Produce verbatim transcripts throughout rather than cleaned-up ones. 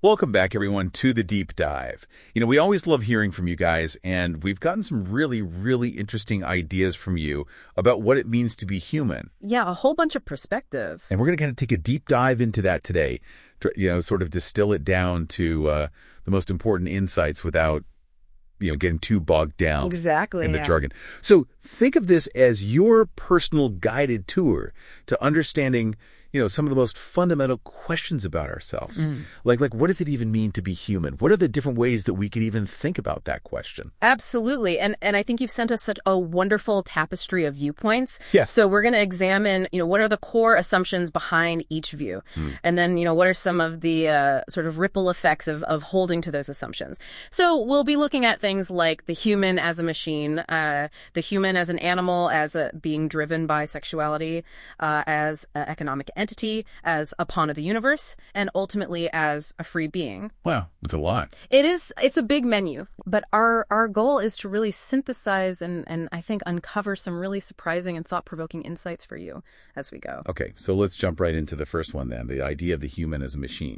Welcome back, everyone, to the Deep Dive. You know, we always love hearing from you guys, and we've gotten some really, really interesting ideas from you about what it means to be human. Yeah, a whole bunch of perspectives. And we're going to kind of take a deep dive into that today, to, you know, sort of distill it down to uh, the most important insights without, you know, getting too bogged down exactly, in the yeah. jargon. So think of this as your personal guided tour to understanding, you know, some of the most fundamental questions about ourselves. Mm. Like, like, what does it even mean to be human? What are the different ways that we could even think about that question? Absolutely. And and I think you've sent us such a wonderful tapestry of viewpoints. Yes. So we're going to examine, you know, what are the core assumptions behind each view? Mm. And then, you know, what are some of the uh, sort of ripple effects of, of holding to those assumptions? So we'll be looking at things like the human as a machine, uh, the human as an animal, as a being driven by sexuality, uh, as an economic entity. entity, as a pawn of the universe, and ultimately as a free being. Wow, it's a lot. It is. It's a big menu, but our our goal is to really synthesize and, and I think uncover some really surprising and thought-provoking insights for you as we go. Okay, so let's jump right into the first one then, the idea of the human as a machine.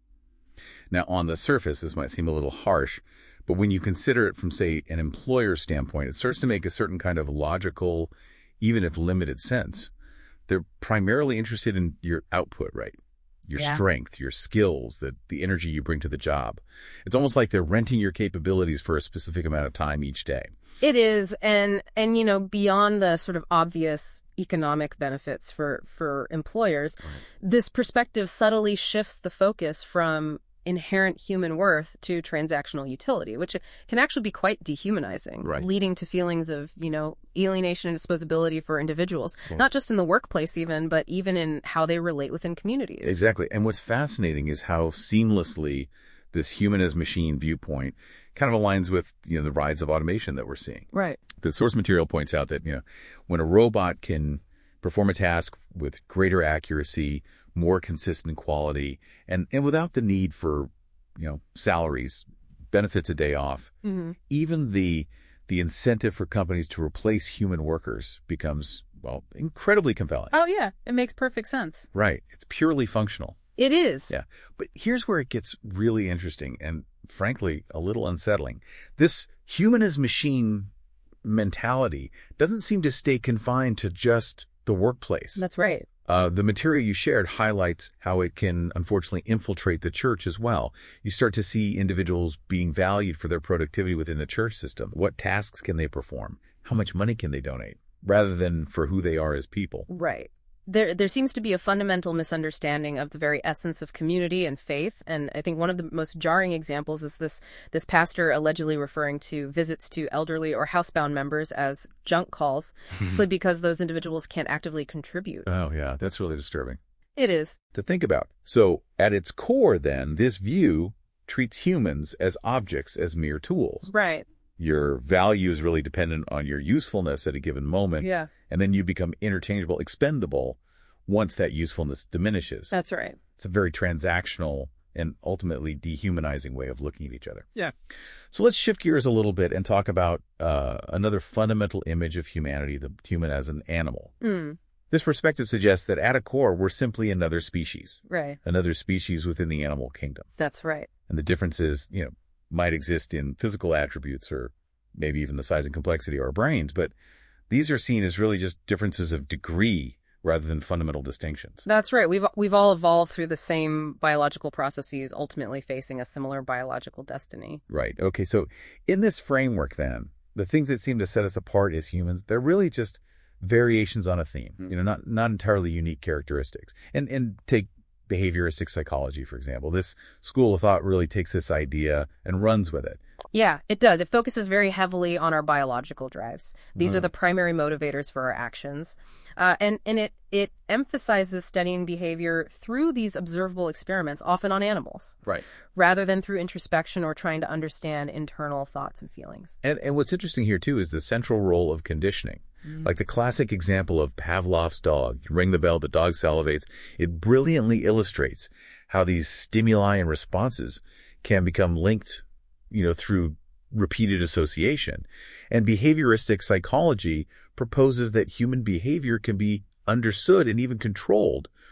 Now, on the surface, this might seem a little harsh, but when you consider it from, say, an employer's standpoint, it starts to make a certain kind of logical, even if limited sense. They're primarily interested in your output, right? Your yeah. strength, your skills, the, the energy you bring to the job. It's almost like they're renting your capabilities for a specific amount of time each day. It is. And, and you know, beyond the sort of obvious economic benefits for, for employers, right. this perspective subtly shifts the focus from inherent human worth to transactional utility, which can actually be quite dehumanizing, right. leading to feelings of, you know, alienation and disposability for individuals, cool. not just in the workplace even, but even in how they relate within communities. Exactly. And what's fascinating is how seamlessly this human as machine viewpoint kind of aligns with, you know, the rise of automation that we're seeing. Right. The source material points out that, you know, when a robot can perform a task with greater accuracy, more consistent quality, and, and without the need for, you know, salaries, benefits a day off, mm-hmm. even the the incentive for companies to replace human workers becomes, well, incredibly compelling. Oh, yeah. It makes perfect sense. Right. It's purely functional. It is. Yeah. But here's where it gets really interesting and, frankly, a little unsettling. This human as machine mentality doesn't seem to stay confined to just the workplace. That's right. Uh, the material you shared highlights how it can, unfortunately, infiltrate the church as well. You start to see individuals being valued for their productivity within the church system. What tasks can they perform? How much money can they donate? Rather than for who they are as people. Right. There there seems to be a fundamental misunderstanding of the very essence of community and faith. And I think one of the most jarring examples is this this pastor allegedly referring to visits to elderly or housebound members as junk calls, simply because those individuals can't actively contribute. Oh, yeah. That's really disturbing. It is. To think about. So at its core, then, this view treats humans as objects, as mere tools. Right. Your value is really dependent on your usefulness at a given moment. Yeah. And then you become interchangeable, expendable once that usefulness diminishes. That's right. It's a very transactional and ultimately dehumanizing way of looking at each other. Yeah. So let's shift gears a little bit and talk about uh, another fundamental image of humanity, the human as an animal. Mm. This perspective suggests that at a core, we're simply another species. Right. Another species within the animal kingdom. That's right. And the differences, you know, might exist in physical attributes or maybe even the size and complexity of our brains, but these are seen as really just differences of degree rather than fundamental distinctions. That's right. We've we've all evolved through the same biological processes, ultimately facing a similar biological destiny. Right. Okay. So in this framework, then, the things that seem to set us apart as humans, they're really just variations on a theme, mm-hmm. you know, not not entirely unique characteristics. And and take behavioristic psychology, for example. This school of thought really takes this idea and runs with it. Yeah, it does. It focuses very heavily on our biological drives. These uh. are the primary motivators for our actions. Uh, and and it, it emphasizes studying behavior through these observable experiments, often on animals. Right. Rather than through introspection or trying to understand internal thoughts and feelings. And, and what's interesting here, too, is the central role of conditioning. Mm. Like the classic example of Pavlov's dog. You ring the bell, the dog salivates. It brilliantly illustrates how these stimuli and responses can become linked, you know, through repeated association. And behavioristic psychology proposes that human behavior can be understood and even controlled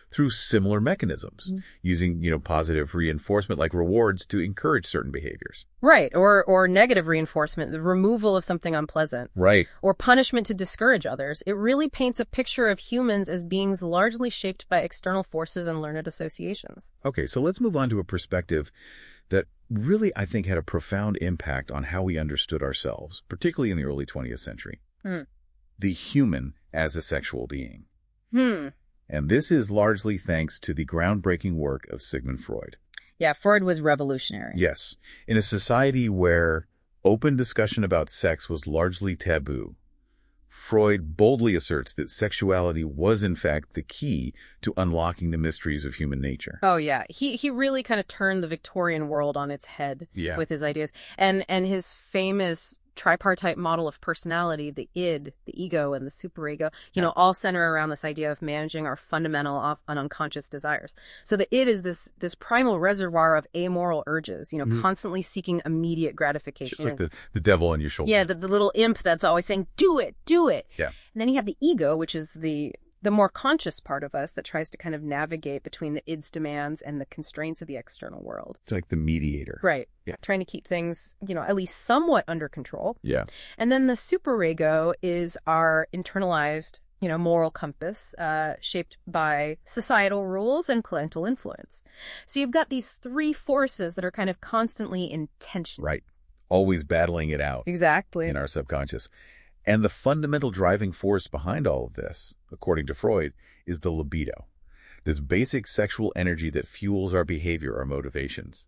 through similar mechanisms, mm-hmm. using, you know, positive reinforcement like rewards to encourage certain behaviors. Right. Or or negative reinforcement, the removal of something unpleasant. Right. Or punishment to discourage others. It really paints a picture of humans as beings largely shaped by external forces and learned associations. Okay, so let's move on to a perspective that really, I think, had a profound impact on how we understood ourselves, particularly in the early twentieth century. Hmm. The human as a sexual being. Hmm. And this is largely thanks to the groundbreaking work of Sigmund Freud. Yeah, Freud was revolutionary. Yes. In a society where open discussion about sex was largely taboo, Freud boldly asserts that sexuality was, in fact, the key to unlocking the mysteries of human nature. Oh, yeah. He he really kind of turned the Victorian world on its head yeah. with his ideas. And and his famous tripartite model of personality, the id, the ego, and the superego, you yeah. know, all center around this idea of managing our fundamental off- and unconscious desires. So the id is this this primal reservoir of amoral urges, you know, mm-hmm. constantly seeking immediate gratification. Just like the, the devil on your shoulder. Yeah, the, the little imp that's always saying, do it, do it. Yeah. And then you have the ego, which is the the more conscious part of us that tries to kind of navigate between the id's demands and the constraints of the external world. It's like the mediator. Right. Yeah. Trying to keep things, you know, at least somewhat under control. Yeah. And then the superego is our internalized, you know, moral compass, uh, shaped by societal rules and parental influence. So you've got these three forces that are kind of constantly in tension. Right. Always battling it out. Exactly. In our subconscious. And the fundamental driving force behind all of this, according to Freud, is the libido, this basic sexual energy that fuels our behavior, our motivations.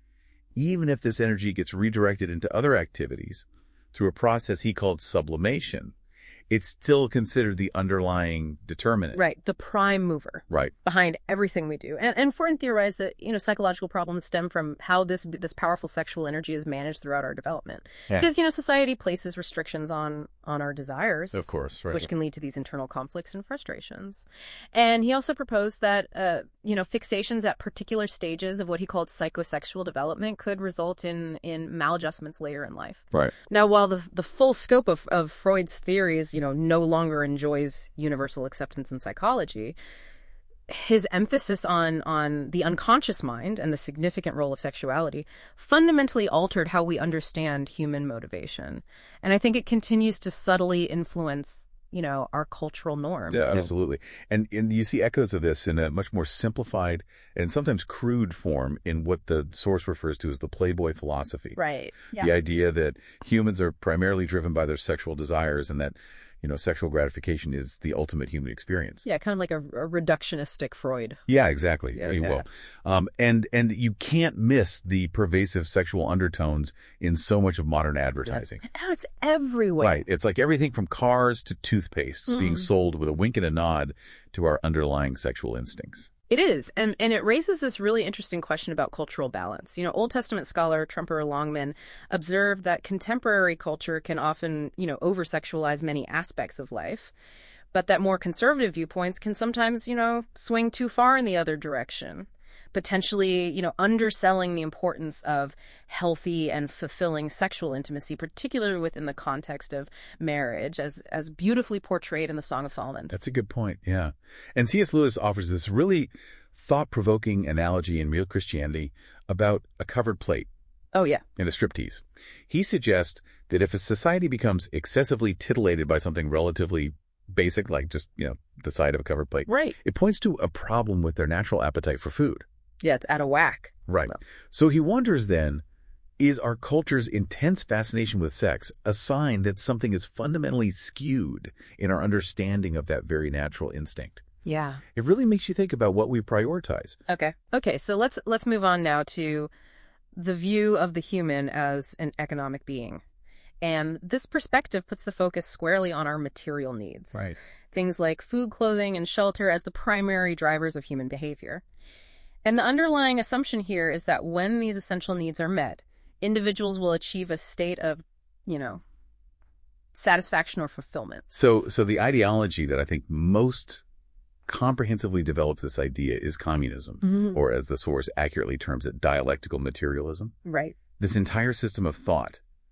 Even if this energy gets redirected into other activities through a process he called sublimation, it's still considered the underlying determinant. Right, the prime mover. Right. Behind everything we do. And and Freud theorized that, you know, psychological problems stem from how this this powerful sexual energy is managed throughout our development. Yeah. Because, you know, society places restrictions on on our desires. Of course, right. Which can lead to these internal conflicts and frustrations. And he also proposed that, uh, you know, fixations at particular stages of what he called psychosexual development could result in, in maladjustments later in life. Right. Now, while the the full scope of, of Freud's theories, you know, no longer enjoys universal acceptance in psychology, his emphasis on on the unconscious mind and the significant role of sexuality fundamentally altered how we understand human motivation. And I think it continues to subtly influence, you know, our cultural norms. Yeah, absolutely. And, and you see echoes of this in a much more simplified and sometimes crude form in what the source refers to as the Playboy philosophy. Right. Yeah. The idea that humans are primarily driven by their sexual desires and that, you know, sexual gratification is the ultimate human experience. Yeah, kind of like a, a reductionistic Freud. Yeah, exactly. Yeah, you yeah. will. Um, and, and you can't miss the pervasive sexual undertones in so much of modern advertising. Yeah. Now it's everywhere. Right. It's like everything from cars to toothpaste mm. being sold with a wink and a nod to our underlying sexual instincts. It is, and and it raises this really interesting question about cultural balance. You know, Old Testament scholar Trumper Longman observed that contemporary culture can often, you know, over-sexualize many aspects of life, but that more conservative viewpoints can sometimes, you know, swing too far in the other direction, potentially, you know, underselling the importance of healthy and fulfilling sexual intimacy, particularly within the context of marriage, as as beautifully portrayed in the Song of Solomon. That's a good point, yeah. And C S. Lewis offers this really thought-provoking analogy in Real Christianity about a covered plate. Oh, yeah. And a striptease. He suggests that if a society becomes excessively titillated by something relatively basic, like just, you know, the side of a covered plate, right, it points to a problem with their natural appetite for food. Yeah, it's out of whack. Right. Well. So he wonders then, is our culture's intense fascination with sex a sign that something is fundamentally skewed in our understanding of that very natural instinct? Yeah. It really makes you think about what we prioritize. Okay. Okay, so let's let's move on now to the view of the human as an economic being. And this perspective puts the focus squarely on our material needs. Right. Things like food, clothing, and shelter as the primary drivers of human behavior. And the underlying assumption here is that when these essential needs are met, individuals will achieve a state of, you know, satisfaction or fulfillment. So, so the ideology that I think most comprehensively develops this idea is communism, mm-hmm. or as the source accurately terms it, dialectical materialism. Right. This entire system of thought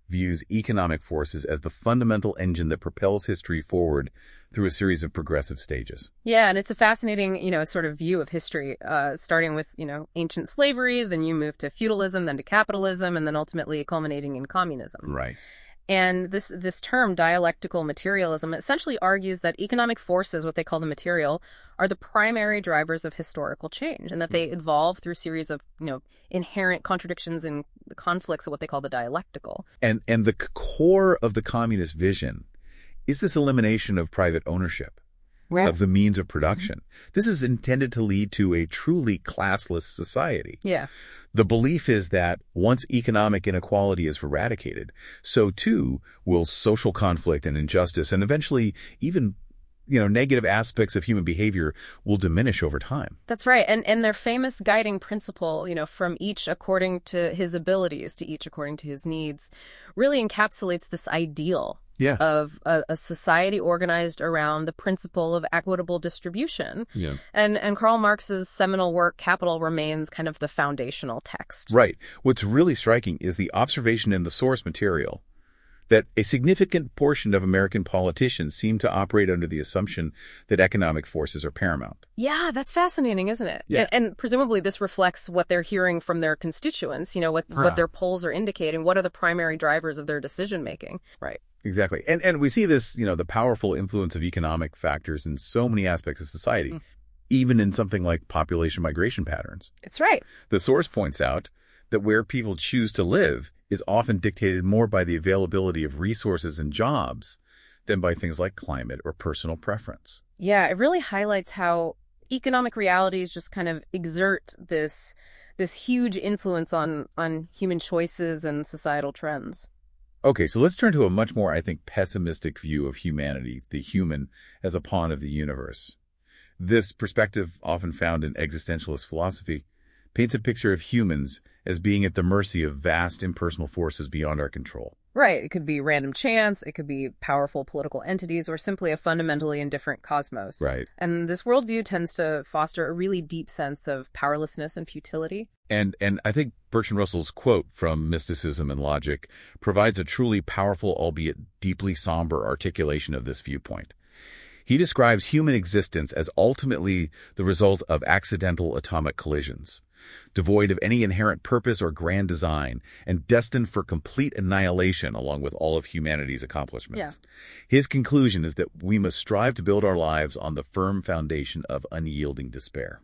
views economic forces as the fundamental engine that propels history forward through a series of progressive stages. Yeah, and it's a fascinating, you know, sort of view of history, uh, starting with, you know, ancient slavery, then you move to feudalism, then to capitalism, and then ultimately culminating in communism. Right. And this this term, dialectical materialism, essentially argues that economic forces, what they call the material, are the primary drivers of historical change, and that they evolve through a series of, you know, inherent contradictions and conflicts of what they call the dialectical. And and the c- core of the communist vision is this elimination of private ownership Right. of the means of production. This is intended to lead to a truly classless society. Yeah. The belief is that once economic inequality is eradicated, so too will social conflict and injustice, and eventually even, you know, negative aspects of human behavior will diminish over time. That's right. And and their famous guiding principle, you know, from each according to his abilities to each according to his needs, really encapsulates this ideal Yeah. of a, a society organized around the principle of equitable distribution. Yeah. And and Karl Marx's seminal work, Capital, remains kind of the foundational text. Right. What's really striking is the observation in the source material that a significant portion of American politicians seem to operate under the assumption that economic forces are paramount. Yeah, that's fascinating, isn't it? Yeah. And, and presumably this reflects what they're hearing from their constituents, you know, what, Yeah. what their polls are indicating. What are the primary drivers of their decision making? Right. Exactly. And and we see this, you know, the powerful influence of economic factors in so many aspects of society, Mm. even in something like population migration patterns. It's right. The source points out that where people choose to live is often dictated more by the availability of resources and jobs than by things like climate or personal preference. Yeah, it really highlights how economic realities just kind of exert this this huge influence on on human choices and societal trends. Okay, so let's turn to a much more, I think, pessimistic view of humanity, the human as a pawn of the universe. This perspective, often found in existentialist philosophy, paints a picture of humans as being at the mercy of vast impersonal forces beyond our control. Right. It could be random chance, it could be powerful political entities, or simply a fundamentally indifferent cosmos. Right. And this worldview tends to foster a really deep sense of powerlessness and futility. And and I think Bertrand Russell's quote from Mysticism and Logic provides a truly powerful, albeit deeply somber articulation of this viewpoint. He describes human existence as ultimately the result of accidental atomic collisions, devoid of any inherent purpose or grand design, and destined for complete annihilation along with all of humanity's accomplishments. Yeah. His conclusion is that we must strive to build our lives on the firm foundation of unyielding despair.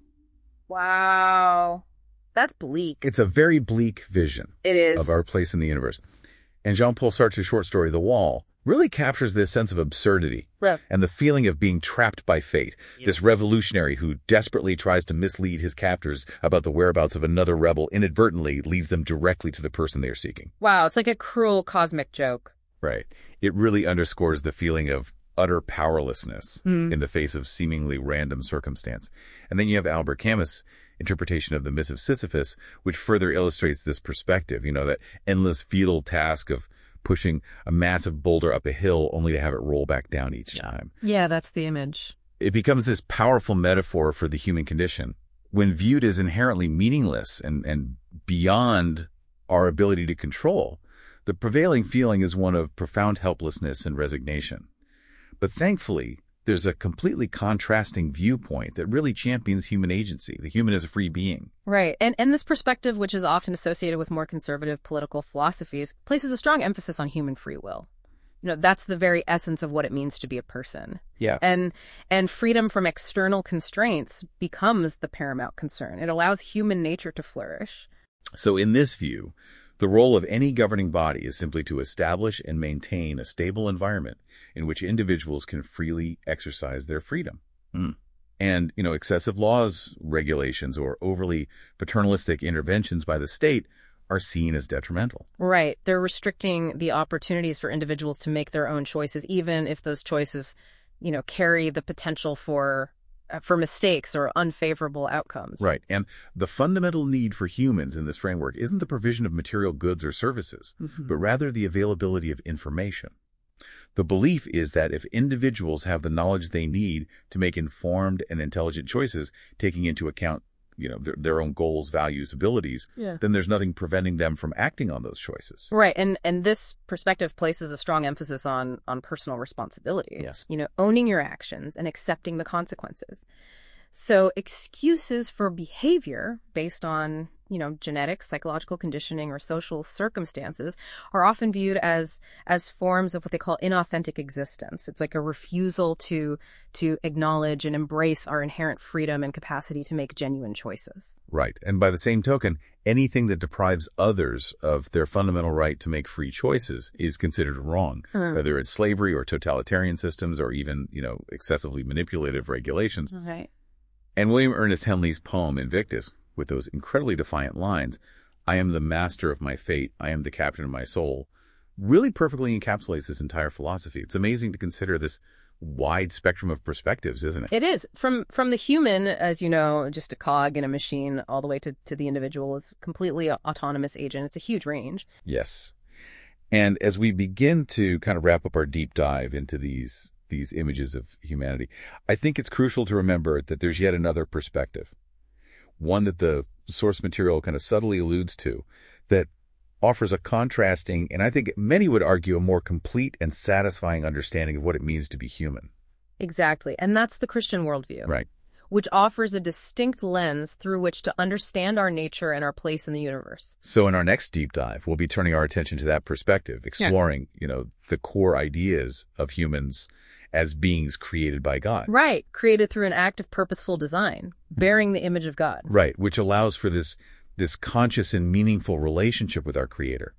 Wow. That's bleak. It's a very bleak vision It is. of our place in the universe. And Jean-Paul Sartre's short story, The Wall, really captures this sense of absurdity Yeah. and the feeling of being trapped by fate. This revolutionary who desperately tries to mislead his captors about the whereabouts of another rebel inadvertently leads them directly to the person they are seeking. Wow, it's like a cruel cosmic joke. Right. It really underscores the feeling of utter powerlessness Mm. in the face of seemingly random circumstance. And then you have Albert Camus' interpretation of the myth of Sisyphus, which further illustrates this perspective, you know, that endless futile task of pushing a massive boulder up a hill only to have it roll back down each time. Yeah, that's the image. It becomes this powerful metaphor for the human condition. When viewed as inherently meaningless and, and beyond our ability to control, the prevailing feeling is one of profound helplessness and resignation. But thankfully, there's a completely contrasting viewpoint that really champions human agency, the human as a free being. Right. And and this perspective, which is often associated with more conservative political philosophies, places a strong emphasis on human free will. You know, that's the very essence of what it means to be a person. Yeah. And and freedom from external constraints becomes the paramount concern. It allows human nature to flourish. So in this view, the role of any governing body is simply to establish and maintain a stable environment in which individuals can freely exercise their freedom. Mm. And, you know, excessive laws, regulations, or overly paternalistic interventions by the state are seen as detrimental. Right. They're restricting the opportunities for individuals to make their own choices, even if those choices, you know, carry the potential for for mistakes or unfavorable outcomes. Right. And the fundamental need for humans in this framework isn't the provision of material goods or services, Mm-hmm. but rather the availability of information. The belief is that if individuals have the knowledge they need to make informed and intelligent choices, taking into account you know, their, their own goals, values, abilities, Yeah. then there's nothing preventing them from acting on those choices. Right. And and this perspective places a strong emphasis on on personal responsibility. Yes. You know, owning your actions and accepting the consequences. So excuses for behavior based on, you know, genetics, psychological conditioning, or social circumstances are often viewed as as forms of what they call inauthentic existence. It's like a refusal to to acknowledge and embrace our inherent freedom and capacity to make genuine choices. Right. And by the same token, anything that deprives others of their fundamental right to make free choices is considered wrong, Hmm. whether it's slavery or totalitarian systems or even, you know, excessively manipulative regulations. Okay. And William Ernest Henley's poem Invictus, with those incredibly defiant lines, "I am the master of my fate, I am the captain of my soul," really perfectly encapsulates this entire philosophy. It's amazing to consider this wide spectrum of perspectives, isn't it? It is. From from the human, as you know, just a cog in a machine, all the way to, to the individual is completely a autonomous agent. It's a huge range. Yes. And as we begin to kind of wrap up our deep dive into these these images of humanity, I think it's crucial to remember that there's yet another perspective, one that the source material kind of subtly alludes to, that offers a contrasting, and I think many would argue a more complete and satisfying understanding of what it means to be human. Exactly. And that's the Christian worldview, Right. which offers a distinct lens through which to understand our nature and our place in the universe. So in our next deep dive, we'll be turning our attention to that perspective, exploring, you know, the core ideas of humans as beings created by God. Right. Created through an act of purposeful design, bearing the image of God. Right, which allows for this this conscious and meaningful relationship with our Creator,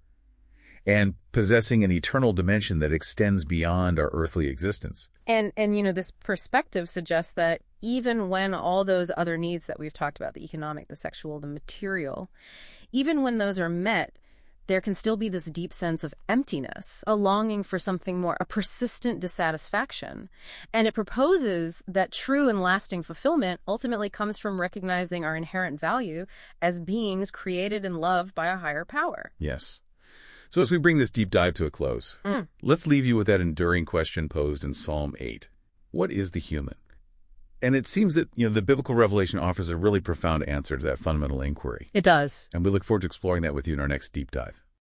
and possessing an eternal dimension that extends beyond our earthly existence. And, and you know, this perspective suggests that even when all those other needs that we've talked about, the economic, the sexual, the material, even when those are met, there can still be this deep sense of emptiness, a longing for something more, a persistent dissatisfaction. And it proposes that true and lasting fulfillment ultimately comes from recognizing our inherent value as beings created and loved by a higher power. Yes. So as we bring this deep dive to a close, Mm. let's leave you with that enduring question posed in Psalm eight. What is the human? And it seems that, you know, the biblical revelation offers a really profound answer to that fundamental inquiry. It does. And we look forward to exploring that with you in our next deep dive.